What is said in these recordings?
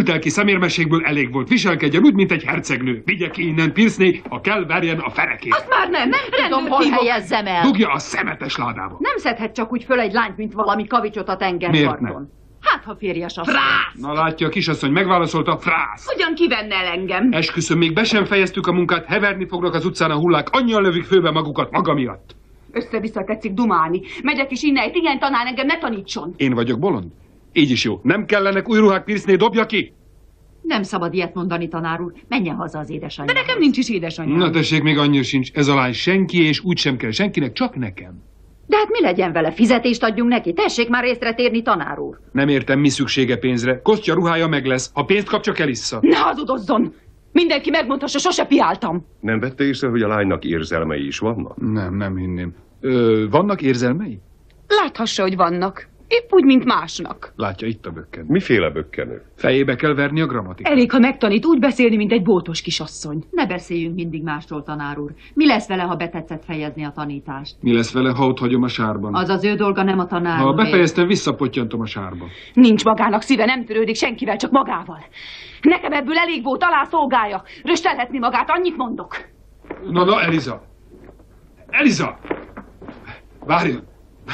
Fültelki szemérmességből elég volt. Viselkedjen úgy, mint egy hercegnő. Vigye ki innen Pierce-né, ha kell, verjen a ferekét. Azt már nem tudom, hol helyezzem el. Dugja a szemetes ládába. Nem szedhet csak úgy föl egy lányt, mint valami kavicsot a tengerparton. Miért nem? Hát, ha férjes asszony. Frász! Na látja, a kisasszony megválaszolta, frász. Hogyan kivenne el engem? Esküszöm, még be sem fejeztük a munkát, heverni fognak az utcán a hullák, annyian lövik főbe magukat maga miatt. Össze-vissza tetszik dumálni. Megyek is innen, igen, tanár, engem ne tanítson. Én vagyok bolond? Így is jó. Nem kellenek új ruhák, Pierce-né, dobja ki! Nem szabad ilyet mondani, tanár úr. Menjen haza az édesanyjához. De nekem nincs is édesanyám. Na tessék, még annyira sincs. Ez a lány senki, és úgysem kell senkinek, csak nekem. De hát mi legyen vele? Fizetést adjunk neki? Tessék már észre térni, tanár úr. Nem értem, mi szüksége pénzre. Kostya ruhája meg lesz. Ha pénzt kap, csak elissza. Ne hazudozzon! Mindenki megmondhassa, sose piáltam. Nem vette észre, hogy a lánynak érzelmei is vannak? Nem hinném. Vannak érzelmei? Láthassa, hogy vannak. Épp úgy, mint másnak. Látja, itt a bökken. Miféle bökkenő? Fejébe kell verni a grammatikát. Elég, ha megtanít úgy beszélni, mint egy bótos kisasszony. Ne beszéljünk mindig másról, tanár úr. Mi lesz vele, ha betetszett fejezni a tanítást? Mi lesz vele, ha ott hagyom a sárban? Az az ő dolga, nem a tanár Ha úré. befejeztem, visszapottyantom a sárba. Nincs magának szíve, nem törődik senkivel, csak magával. Nekem ebből elég volt, alá szolgálja. Röstelhetni magát, annyit mondok. Na, Eliza! Eliza! Várjon!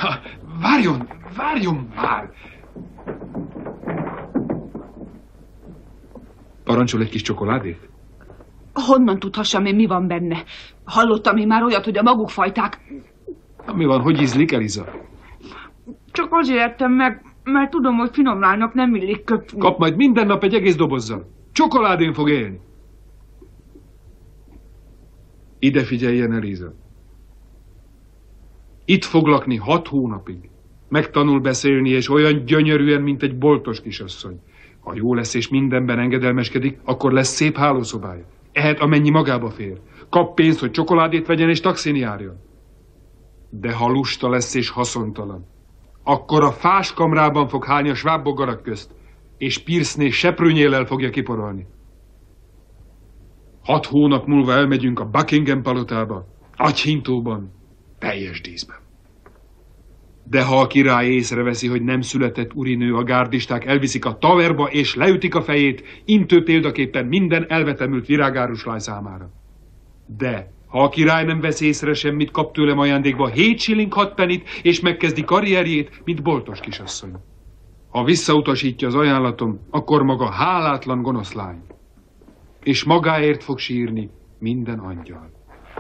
Várjon már! Parancsol egy kis csokoládét? Honnan tudhassam én, mi van benne? Hallottam én már olyat, hogy a maguk fajták. Na, mi van, hogy ízlik, Eliza? Csak azért ettem meg, mert tudom, hogy finom lánynak nem illik köpni. Kap majd minden nap egy egész dobozzal. Csokoládén fog élni. Ide figyeljen, Eliza. Itt fog lakni 6 hónapig. Megtanul beszélni, és olyan gyönyörűen, mint egy boltos kisasszony. Ha jó lesz és mindenben engedelmeskedik, akkor lesz szép hálószobája. Ehet, amennyi magába fér. Kap pénzt, hogy csokoládét vegyen és taxin járjon. De ha lusta lesz és haszontalan, akkor a fás kamrában fog hálni a sváb bogarak közt, és Pierce-né seprűnyéllel fogja kiporolni. 6 hónap múlva elmegyünk a Buckingham palotába, agyhintóban, teljes díszben. De ha a király észreveszi, hogy nem született urinő, a gárdisták elviszik a taverba és leütik a fejét, intő példaképpen minden elvetemült virágáruslány számára. De ha a király nem vesz észre semmit, kap tőlem ajándékba 7 shilling 6 pennyt, és megkezdi karrierjét, mint boltos kisasszony. Ha visszautasítja az ajánlatom, akkor maga hálátlan gonosz lány. És magáért fog sírni minden angyal.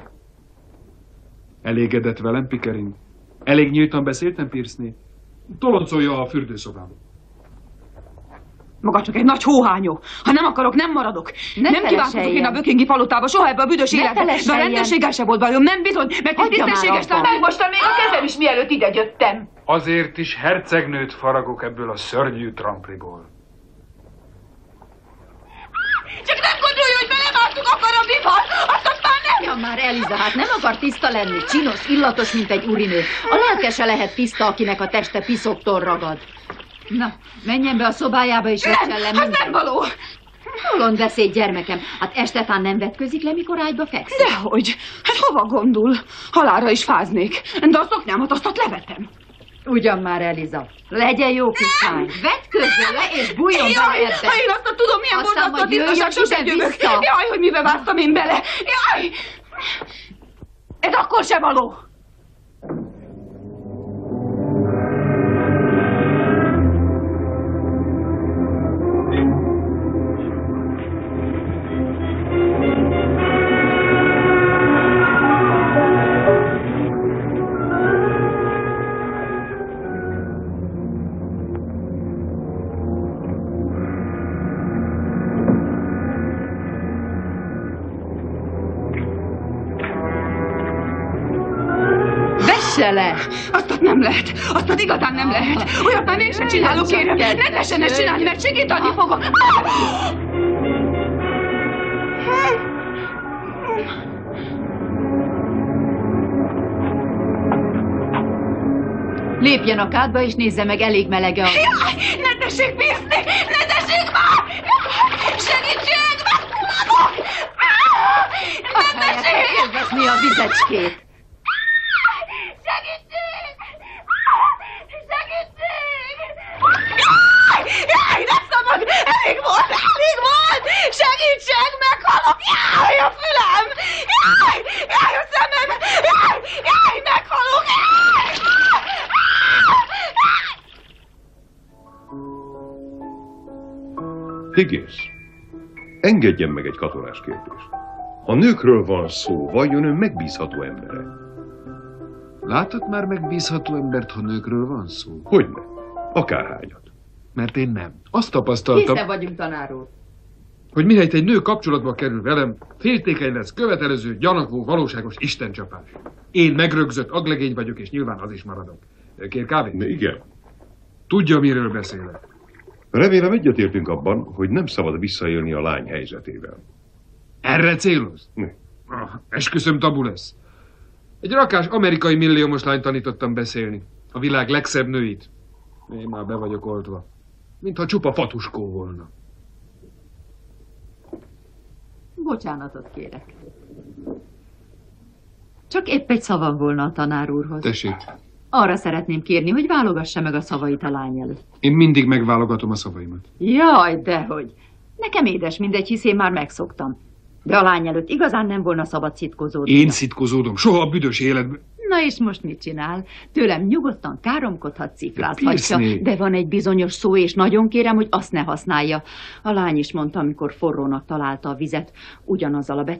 Elégedett velem, Pickering? Elég nyíltan beszéltem, Pierce-né? Toloncolja a fürdőszobába. Maga csak egy nagy hóhányó. Ha nem akarok, nem maradok. Nem kívánkozok én a Buckingham palotába, soha ebbe a büdös életbe. De a rendőrséggel se volt bajom, nem bizony, mert egy tisztességes lány. Megmostam még a kezem is, mielőtt ide jöttem. Azért is hercegnőt faragok ebből a szörnyű trampliból. Csak nem gondolja, hogy belevágtuk a karabival, azt már nem. Ja már, Eliza, hát nem akar tiszta lenni, csinos, illatos, mint egy urinő. A lelke se lehet tiszta, akinek a teste piszoktól ragad. Na, menjen be a szobájába és vegyen le mindent. Nem való. Bolond beszéd, gyermekem. Hát estetán nem vetközik le, mikor ágyba fekszik? Dehogy. Hát hova gondol? Halálra is fáznék. De a szoknyámat azt levetem. Ugyan már, Eliza. Legyen jó kislány. Vetkőzzön le és bújjon bele ebbe. Ha én azt tudom, milyen aztán borzasztó tisztaság, sosem jövök. Jaj, hogy mibe vágtam én bele. Jaj! Ez akkor se való. Le. Azt nem lehet. Azt igazán nem lehet. Olyat már mégsem csinálok, kérem. Ne tessen ezt csinálni, mert segíteni fogok. Lépjen a kádba és nézze meg, elég melege a... Jaj, ne tessék bízni! Ne tessék már! Segítség! Ne tessék! Élvezni a vizecskét. Segítség! Jaj, ne szabad! Elég volt! Segítség, meghalok! Jaj, a fülem! Jaj, a szemem! Jaj, meghalok! Higgins, engedjen meg egy katonás kérdést. Ha nőkről van szó, vajon ön megbízható embere? Látott már megbízható embert, ha nőkről van szó? Hogyne? Akárhányat. Mert én nem. Azt tapasztaltam, Készre vagyunk, tanár úr. hogy mihelyt egy nő kapcsolatba kerül velem, féltékeny lesz, követelező, gyanakvó, valóságos istencsapás. Én megrögzött aglegény vagyok, és nyilván az is maradok. Kér kávét? Igen. Tudja, miről beszélek. Remélem egyetértünk abban, hogy nem szabad visszaélni a lány helyzetével. Erre céloz? Esküszöm, tabu lesz. Egy rakás amerikai milliómos lányt tanítottam beszélni. A világ legszebb nőit. Én már be vagyok oltva. Mintha csupa fatuskó volna. Bocsánatot kérek. Csak épp egy szavam volna a tanár úrhoz. Tessék. Arra szeretném kérni, hogy válogassa meg a szavait a lány előtt. Én mindig megválogatom a szavaimat. Jaj, dehogy. Nekem édes mindegy, hisz én már megszoktam. De a lány előtt igazán nem volna szabad szitkozódni. Én szitkozódom, soha a büdös életben. Na és most mit csinál? Tőlem nyugodtan káromkodhat, cifrázhatja. Pirszné. De van egy bizonyos szó, és nagyon kérem, hogy azt ne használja. A lány is mondta, amikor forrónak találta a vizet, ugyanazzal a